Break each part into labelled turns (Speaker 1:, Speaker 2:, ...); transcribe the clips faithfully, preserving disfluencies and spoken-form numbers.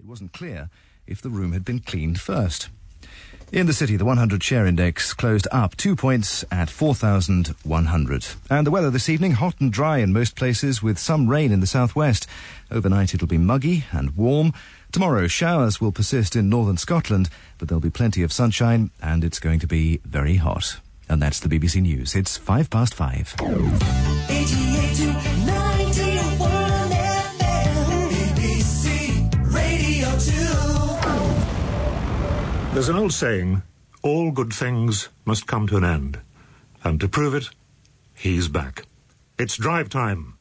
Speaker 1: wasn't clear if the room had been cleaned first. In the city, the one hundred share index closed up two points at four thousand one hundred. And the weather this evening, hot and dry in most places with some rain in the southwest. Overnight it'll be muggy and warm. Tomorrow, showers will persist in northern Scotland, but there'll be plenty of sunshine and it's going to be very hot. And that's the B B C News. It's five past five.
Speaker 2: eighty-eight to ninety-one F M, B B C Radio two.
Speaker 3: There's an old saying, all good things must come to an end. And to prove it, he's back. It's drive time.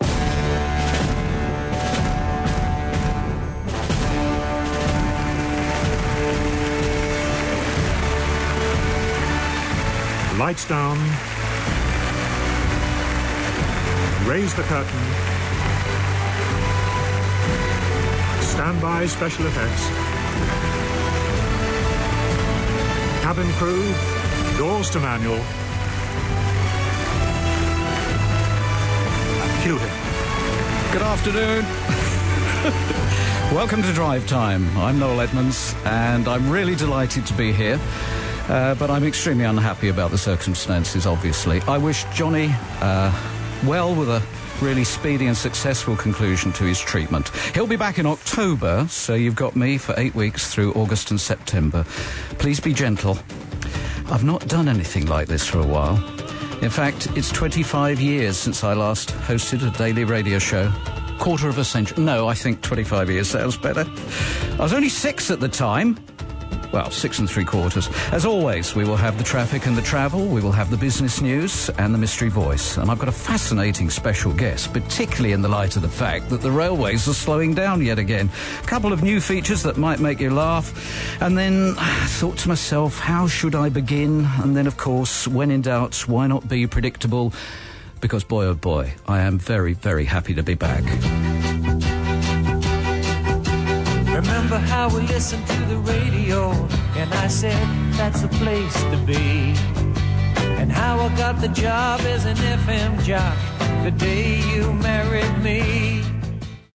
Speaker 3: Lights down. Raise the curtain. Stand by special effects. Cabin crew, doors to manual. Cue him.
Speaker 4: Good afternoon. Welcome to Drive Time. I'm Noel Edmonds, and I'm really delighted to be here. Uh, but I'm extremely unhappy about the circumstances, obviously. I wish Johnny uh, well with a really speedy and successful conclusion to his treatment. He'll be back in October, so you've got me for eight weeks through August and September. Please be gentle. I've not done anything like this for a while. In fact, it's twenty-five years since I last hosted a daily radio show. Quarter of a century. No, I think twenty-five years sounds better. I was only six at the time. Well, six and three quarters. As always, we will have the traffic and the travel, we will have the business news and the mystery voice. And I've got a fascinating special guest, particularly in the light of the fact that the railways are slowing down yet again. A couple of new features that might make you laugh. And then I thought to myself, how should I begin? And then, of course, when in doubt, why not be predictable? Because, boy, oh boy, I am very, very happy to be back.
Speaker 5: Remember how we listened to the radio, and I said that's the place to be. And how I got the job as an F M jock the day you married me.